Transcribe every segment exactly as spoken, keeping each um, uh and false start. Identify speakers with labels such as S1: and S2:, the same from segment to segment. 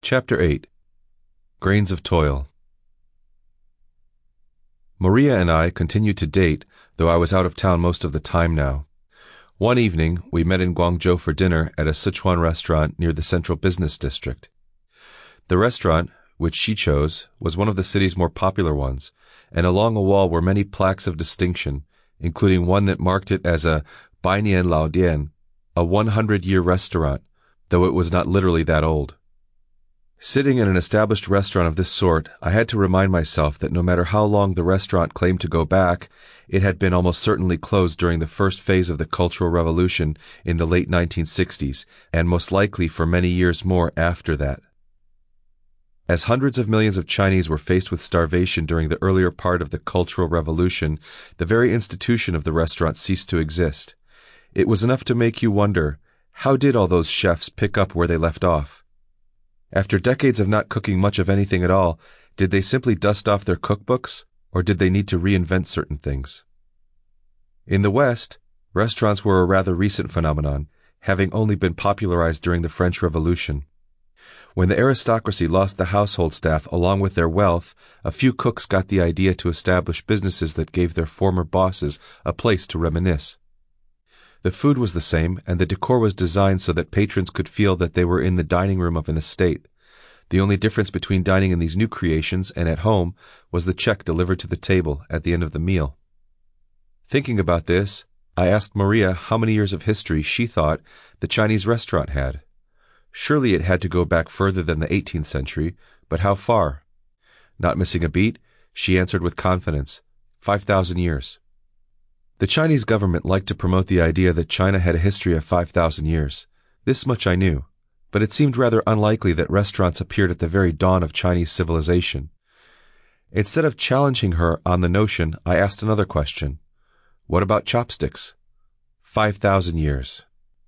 S1: Chapter eight. Grains of Toil. Maria and I continued to date, though I was out of town most of the time now. One evening, we met in Guangzhou for dinner at a Sichuan restaurant near the central business district. The restaurant, which she chose, was one of the city's more popular ones, and along a wall were many plaques of distinction, including one that marked it as a Bainian Lao Dian, a one hundred year restaurant, though it was not literally that old. Sitting in an established restaurant of this sort, I had to remind myself that no matter how long the restaurant claimed to go back, it had been almost certainly closed during the first phase of the Cultural Revolution in the late nineteen sixties, and most likely for many years more after that. As hundreds of millions of Chinese were faced with starvation during the earlier part of the Cultural Revolution, the very institution of the restaurant ceased to exist. It was enough to make you wonder, how did all those chefs pick up where they left off? After decades of not cooking much of anything at all, did they simply dust off their cookbooks, or did they need to reinvent certain things? In the West, restaurants were a rather recent phenomenon, having only been popularized during the French Revolution. When the aristocracy lost the household staff along with their wealth, a few cooks got the idea to establish businesses that gave their former bosses a place to reminisce. The food was the same, and the decor was designed so that patrons could feel that they were in the dining room of an estate. The only difference between dining in these new creations and at home was the check delivered to the table at the end of the meal. Thinking about this, I asked Maria how many years of history she thought the Chinese restaurant had. Surely it had to go back further than the eighteenth century, but how far? Not missing a beat, she answered with confidence, five thousand years. The Chinese government liked to promote the idea that China had a history of five thousand years. This much I knew, but it seemed rather unlikely that restaurants appeared at the very dawn of Chinese civilization. Instead of challenging her on the notion, I asked another question. What about chopsticks? Five thousand years.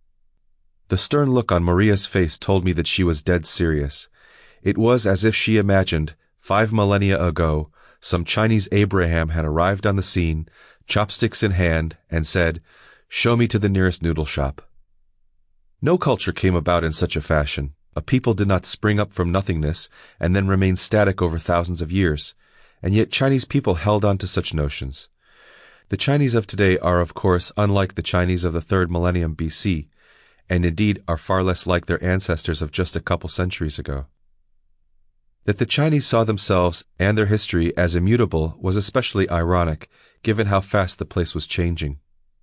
S1: The stern look on Maria's face told me that she was dead serious. It was as if she imagined, five millennia ago, some Chinese Abraham had arrived on the scene, chopsticks in hand, and said, "Show me to the nearest noodle shop." No culture came about in such a fashion. A people did not spring up from nothingness and then remain static over thousands of years, and yet Chinese people held on to such notions. The Chinese of today are, of course, unlike the Chinese of the third millennium B C, and indeed are far less like their ancestors of just a couple centuries ago. That the Chinese saw themselves and their history as immutable was especially ironic, given how fast the place was changing.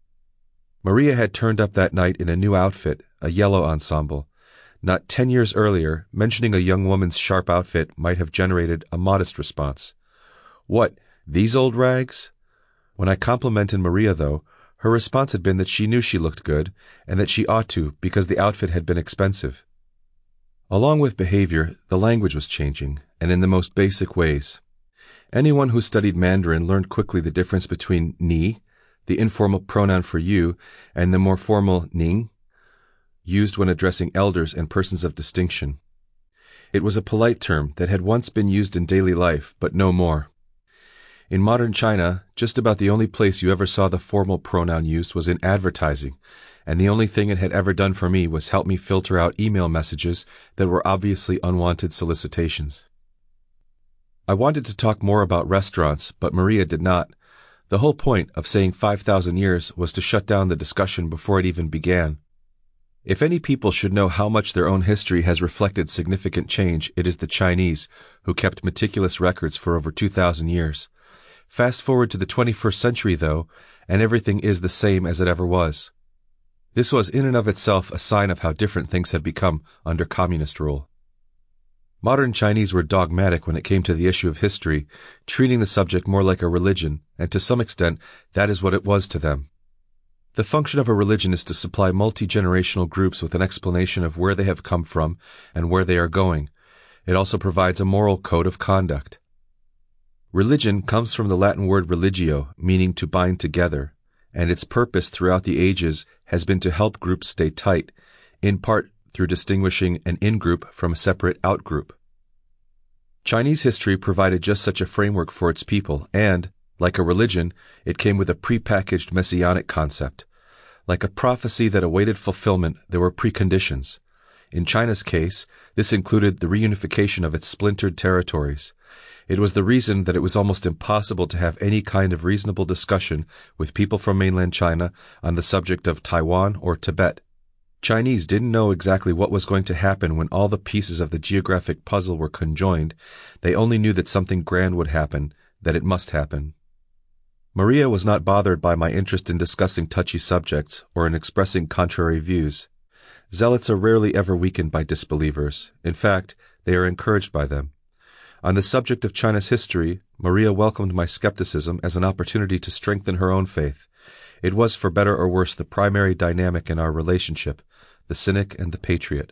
S1: Maria had turned up that night in a new outfit, a yellow ensemble. Not ten years earlier, mentioning a young woman's sharp outfit might have generated a modest response. What, these old rags? When I complimented Maria, though, her response had been that she knew she looked good, and that she ought to because the outfit had been expensive. Along with behavior, the language was changing, and in the most basic ways. Anyone who studied Mandarin learned quickly the difference between ni, the informal pronoun for you, and the more formal ning, used when addressing elders and persons of distinction. It was a polite term that had once been used in daily life, but no more. In modern China, just about the only place you ever saw the formal pronoun used was in advertising, and the only thing it had ever done for me was help me filter out email messages that were obviously unwanted solicitations. I wanted to talk more about restaurants, but Maria did not. The whole point of saying five thousand years was to shut down the discussion before it even began. If any people should know how much their own history has reflected significant change, it is the Chinese, who kept meticulous records for over two thousand years. Fast forward to the twenty-first century, though, and everything is the same as it ever was. This was in and of itself a sign of how different things had become under communist rule. Modern Chinese were dogmatic when it came to the issue of history, treating the subject more like a religion, and to some extent, that is what it was to them. The function of a religion is to supply multi-generational groups with an explanation of where they have come from and where they are going. It also provides a moral code of conduct. Religion comes from the Latin word religio, meaning to bind together, and its purpose throughout the ages has been to help groups stay tight, in part through distinguishing an in-group from a separate out-group. Chinese history provided just such a framework for its people, and, like a religion, it came with a pre-packaged messianic concept. Like a prophecy that awaited fulfillment, there were preconditions. In China's case, this included the reunification of its splintered territories. It was the reason that it was almost impossible to have any kind of reasonable discussion with people from mainland China on the subject of Taiwan or Tibet. Chinese didn't know exactly what was going to happen when all the pieces of the geographic puzzle were conjoined. They only knew that something grand would happen, that it must happen. Maria was not bothered by my interest in discussing touchy subjects or in expressing contrary views. Zealots are rarely ever weakened by disbelievers. In fact, they are encouraged by them. On the subject of China's history, Maria welcomed my skepticism as an opportunity to strengthen her own faith. It was, for better or worse, the primary dynamic in our relationship, the cynic and the patriot.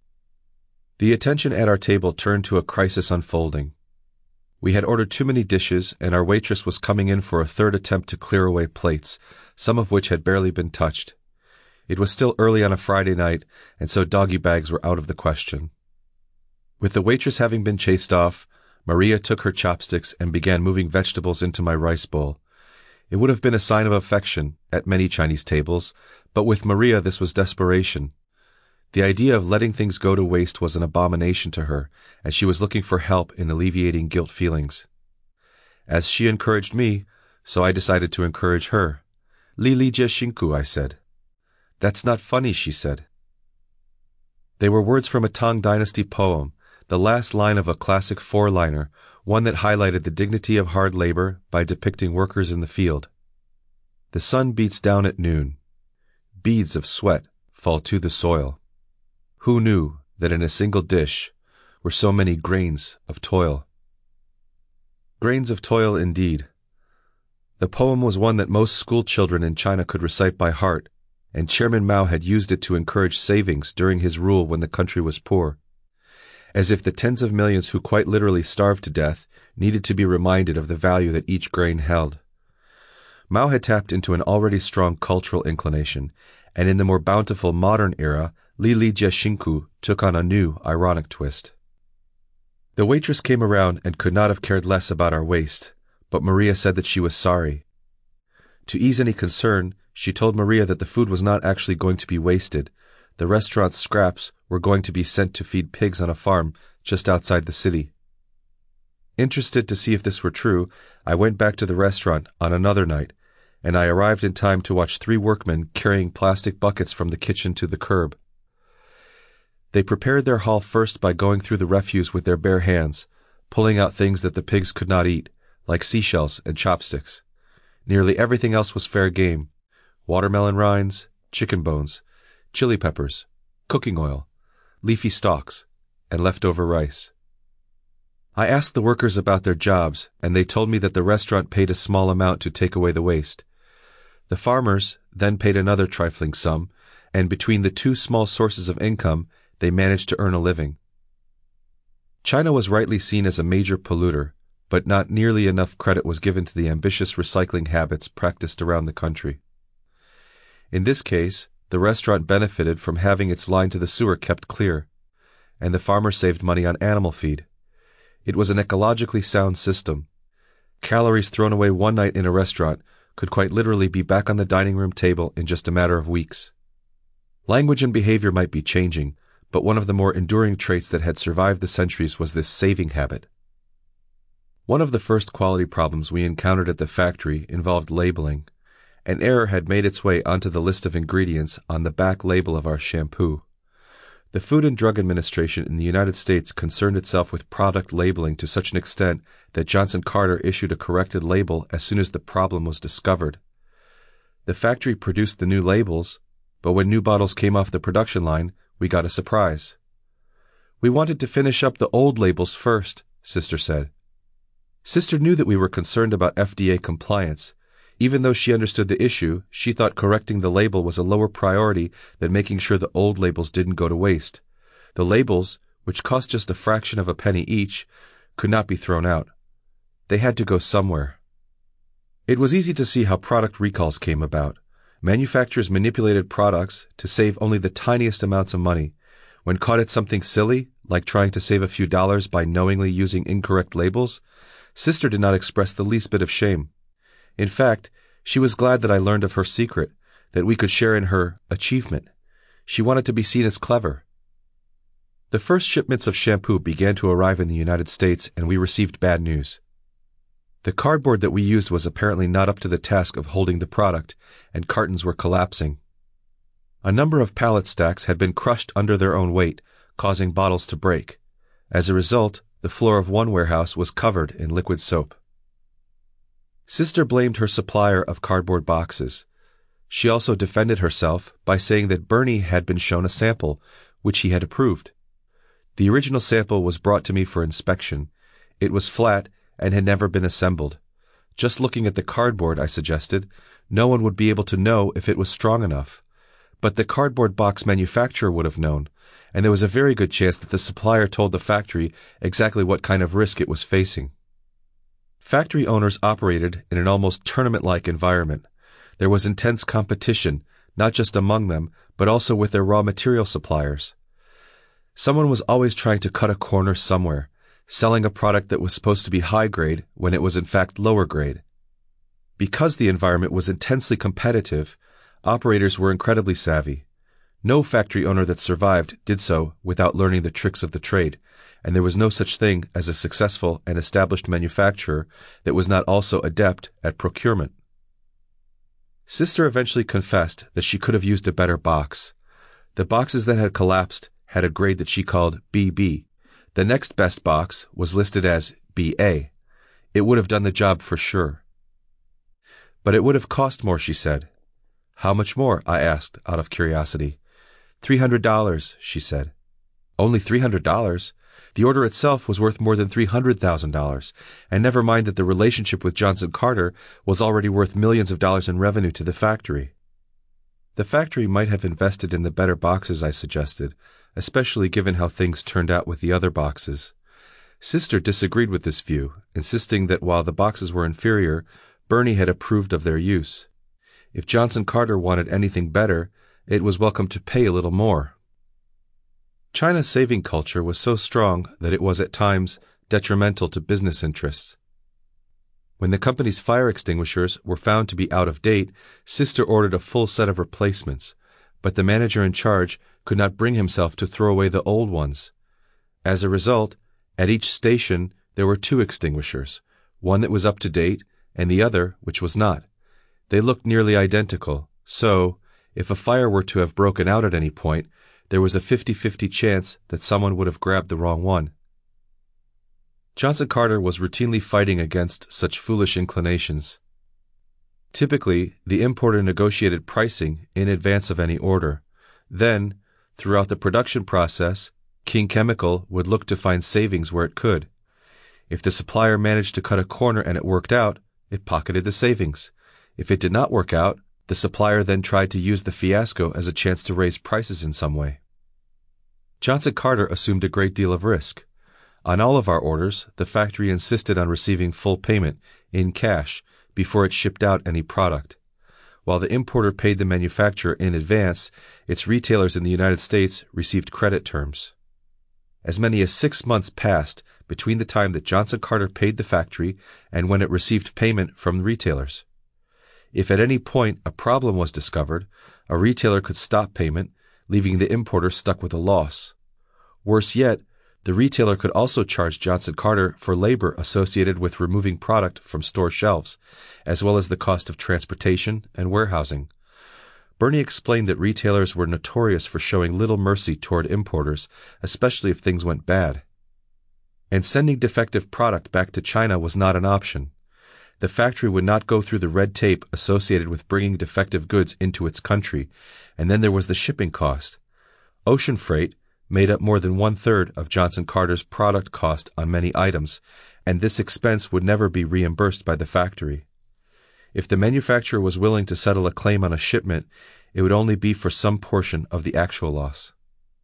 S1: The attention at our table turned to a crisis unfolding. We had ordered too many dishes, and our waitress was coming in for a third attempt to clear away plates, some of which had barely been touched. It was still early on a Friday night, and so doggy bags were out of the question. With the waitress having been chased off, Maria took her chopsticks and began moving vegetables into my rice bowl. It would have been a sign of affection at many Chinese tables, but with Maria this was desperation. The idea of letting things go to waste was an abomination to her, and she was looking for help in alleviating guilt feelings. As she encouraged me, so I decided to encourage her. Li li jie xingku, I said. That's not funny, she said. They were words from a Tang Dynasty poem, the last line of a classic four-liner, one that highlighted the dignity of hard labor by depicting workers in the field. The sun beats down at noon. Beads of sweat fall to the soil. Who knew that in a single dish were so many grains of toil? Grains of toil indeed. The poem was one that most school children in China could recite by heart, and Chairman Mao had used it to encourage savings during his rule when the country was poor. As if the tens of millions who quite literally starved to death needed to be reminded of the value that each grain held. Mao had tapped into an already strong cultural inclination, and in the more bountiful modern era, Li li jie xingku took on a new, ironic twist. The waitress came around and could not have cared less about our waste, but Maria said that she was sorry. To ease any concern, she told Maria that the food was not actually going to be wasted. The restaurant's scraps were going to be sent to feed pigs on a farm just outside the city. Interested to see if this were true, I went back to the restaurant on another night, and I arrived in time to watch three workmen carrying plastic buckets from the kitchen to the curb. They prepared their haul first by going through the refuse with their bare hands, pulling out things that the pigs could not eat, like seashells and chopsticks. Nearly everything else was fair game: watermelon rinds, chicken bones, chili peppers, cooking oil, leafy stalks, and leftover rice. I asked the workers about their jobs, and they told me that the restaurant paid a small amount to take away the waste. The farmers then paid another trifling sum, and between the two small sources of income, they managed to earn a living. China was rightly seen as a major polluter, but not nearly enough credit was given to the ambitious recycling habits practiced around the country. In this case, the restaurant benefited from having its line to the sewer kept clear, and the farmer saved money on animal feed. It was an ecologically sound system. Calories thrown away one night in a restaurant could quite literally be back on the dining room table in just a matter of weeks. Language and behavior might be changing, but one of the more enduring traits that had survived the centuries was this saving habit. One of the first quality problems we encountered at the factory involved labeling. An error had made its way onto the list of ingredients on the back label of our shampoo. The Food and Drug Administration in the United States concerned itself with product labeling to such an extent that Johnson Carter issued a corrected label as soon as the problem was discovered. The factory produced the new labels, but when new bottles came off the production line, we got a surprise. "We wanted to finish up the old labels first," Sister said. Sister knew that we were concerned about F D A compliance. Even though she understood the issue, she thought correcting the label was a lower priority than making sure the old labels didn't go to waste. The labels, which cost just a fraction of a penny each, could not be thrown out. They had to go somewhere. It was easy to see how product recalls came about. Manufacturers manipulated products to save only the tiniest amounts of money. When caught at something silly, like trying to save a few dollars by knowingly using incorrect labels, Sister did not express the least bit of shame. In fact, she was glad that I learned of her secret, that we could share in her achievement. She wanted to be seen as clever. The first shipments of shampoo began to arrive in the United States, and we received bad news. The cardboard that we used was apparently not up to the task of holding the product, and cartons were collapsing. A number of pallet stacks had been crushed under their own weight, causing bottles to break. As a result, the floor of one warehouse was covered in liquid soap. Sister blamed her supplier of cardboard boxes. She also defended herself by saying that Bernie had been shown a sample, which he had approved. The original sample was brought to me for inspection. It was flat and had never been assembled. Just looking at the cardboard, I suggested, no one would be able to know if it was strong enough. But the cardboard box manufacturer would have known, and there was a very good chance that the supplier told the factory exactly what kind of risk it was facing. Factory owners operated in an almost tournament-like environment. There was intense competition, not just among them, but also with their raw material suppliers. Someone was always trying to cut a corner somewhere, selling a product that was supposed to be high grade when it was in fact lower grade. Because the environment was intensely competitive, operators were incredibly savvy. No factory owner that survived did so without learning the tricks of the trade, and there was no such thing as a successful and established manufacturer that was not also adept at procurement. Sister eventually confessed that she could have used a better box. The boxes that had collapsed had a grade that she called B B. The next best box was listed as B A. It would have done the job for sure. But it would have cost more, she said. How much more? I asked, out of curiosity. Three hundred dollars, she said. Only three hundred dollars? The order itself was worth more than three hundred thousand dollars, and never mind that the relationship with Johnson Carter was already worth millions of dollars in revenue to the factory. The factory might have invested in the better boxes, I suggested, especially given how things turned out with the other boxes. Sister disagreed with this view, insisting that while the boxes were inferior, Bernie had approved of their use. If Johnson Carter wanted anything better, it was welcome to pay a little more. China's saving culture was so strong that it was at times detrimental to business interests. When the company's fire extinguishers were found to be out of date, Sister ordered a full set of replacements, but the manager in charge could not bring himself to throw away the old ones. As a result, at each station there were two extinguishers, one that was up to date and the other which was not. They looked nearly identical, so, if a fire were to have broken out at any point, there was a fifty-fifty chance that someone would have grabbed the wrong one. Johnson Carter was routinely fighting against such foolish inclinations. Typically, the importer negotiated pricing in advance of any order. Then, throughout the production process, King Chemical would look to find savings where it could. If the supplier managed to cut a corner and it worked out, it pocketed the savings. If it did not work out, the supplier then tried to use the fiasco as a chance to raise prices in some way. Johnson Carter assumed a great deal of risk. On all of our orders, the factory insisted on receiving full payment, in cash, before it shipped out any product. While the importer paid the manufacturer in advance, its retailers in the United States received credit terms. As many as six months passed between the time that Johnson Carter paid the factory and when it received payment from retailers. If at any point a problem was discovered, a retailer could stop payment, leaving the importer stuck with a loss. Worse yet, the retailer could also charge Johnson Carter for labor associated with removing product from store shelves, as well as the cost of transportation and warehousing. Bernie explained that retailers were notorious for showing little mercy toward importers, especially if things went bad. And sending defective product back to China was not an option. The factory would not go through the red tape associated with bringing defective goods into its country, and then there was the shipping cost. Ocean freight made up more than one-third of Johnson Carter's product cost on many items, and this expense would never be reimbursed by the factory. If the manufacturer was willing to settle a claim on a shipment, it would only be for some portion of the actual loss.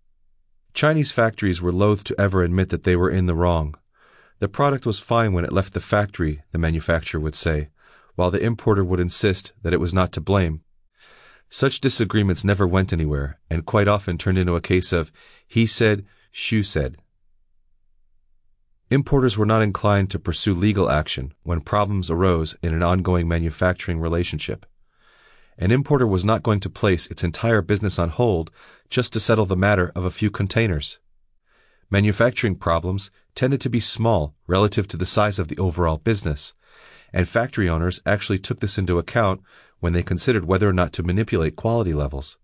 S1: Chinese factories were loath to ever admit that they were in the wrong. The product was fine when it left the factory, the manufacturer would say, while the importer would insist that it was not to blame. Such disagreements never went anywhere, and quite often turned into a case of he said, she said. Importers were not inclined to pursue legal action when problems arose in an ongoing manufacturing relationship. An importer was not going to place its entire business on hold just to settle the matter of a few containers. Manufacturing problems tended to be small relative to the size of the overall business, and factory owners actually took this into account when they considered whether or not to manipulate quality levels.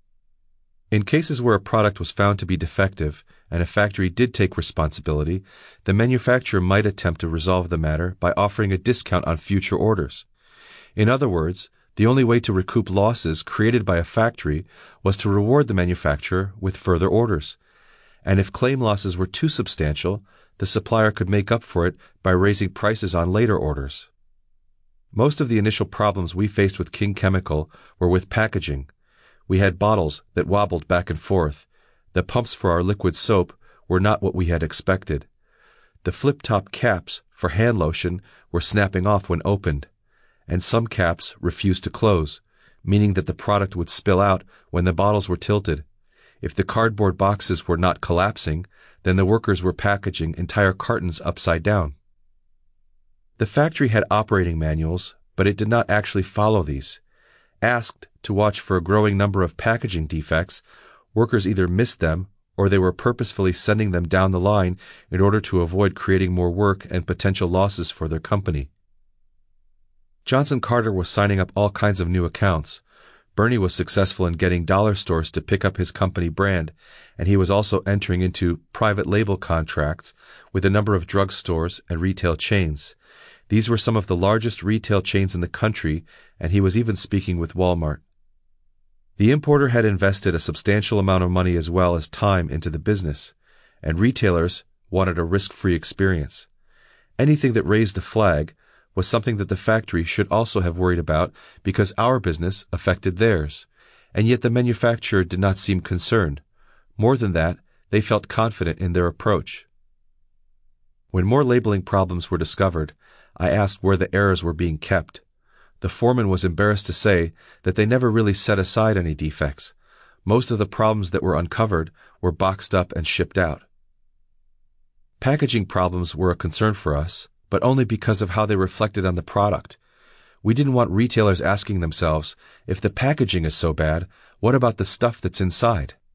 S1: In cases where a product was found to be defective and a factory did take responsibility, the manufacturer might attempt to resolve the matter by offering a discount on future orders. In other words, the only way to recoup losses created by a factory was to reward the manufacturer with further orders. And if claim losses were too substantial, the supplier could make up for it by raising prices on later orders. Most of the initial problems we faced with King Chemical were with packaging. We had bottles that wobbled back and forth. The pumps for our liquid soap were not what we had expected. The flip-top caps for hand lotion were snapping off when opened, and some caps refused to close, meaning that the product would spill out when the bottles were tilted. If the cardboard boxes were not collapsing, then the workers were packaging entire cartons upside down. The factory had operating manuals, but it did not actually follow these. Asked to watch for a growing number of packaging defects, workers either missed them or they were purposefully sending them down the line in order to avoid creating more work and potential losses for their company. Johnson Carter was signing up all kinds of new accounts. Bernie was successful in getting dollar stores to pick up his company brand, and he was also entering into private label contracts with a number of drugstores and retail chains. These were some of the largest retail chains in the country, and he was even speaking with Walmart. The importer had invested a substantial amount of money as well as time into the business, and retailers wanted a risk-free experience. Anything that raised a flag was something that the factory should also have worried about because our business affected theirs, and yet the manufacturer did not seem concerned. More than that, they felt confident in their approach. When more labeling problems were discovered, I asked where the errors were being kept. The foreman was embarrassed to say that they never really set aside any defects. Most of the problems that were uncovered were boxed up and shipped out. Packaging problems were a concern for us, but only because of how they reflected on the product. We didn't want retailers asking themselves, if the packaging is so bad, what about the stuff that's inside?